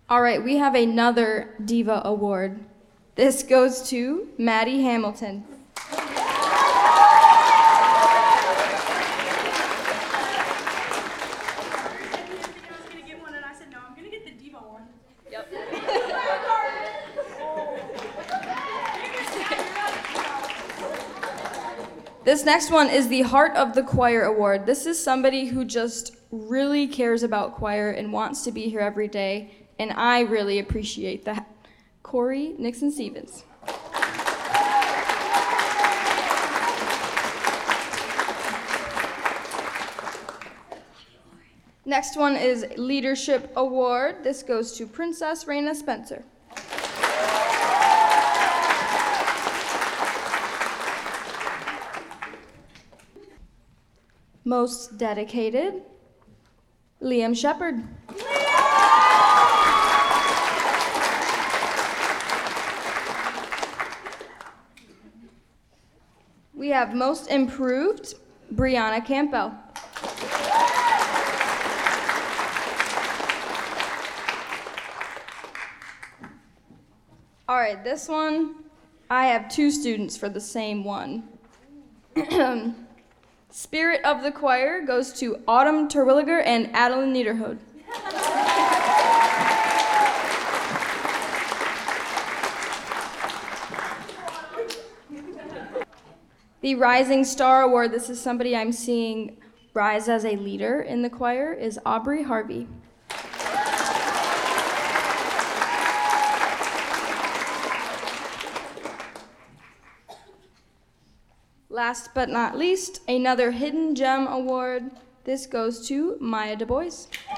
All right, we have another Diva Award. This goes to Maddie Hamilton. This next one is the Heart of the Choir Award. This is somebody who just really cares about choir and wants to be here every day, and I really appreciate that. Corey Nixon Stevens. Next one is Leadership Award. This goes to Princess Raina Spencer. Most dedicated, Liam Shepard. We have most improved, Brianna Campbell. All right, this one, I have two students for the same one. Spirit of the Choir goes to Autumn Terwilliger and Adeline Niederhode. The Rising Star Award, this is somebody I'm seeing rise as a leader in the choir, is Aubrey Harvey. Last but not least, another Hidden Gem Award. This goes to Maya Du Bois.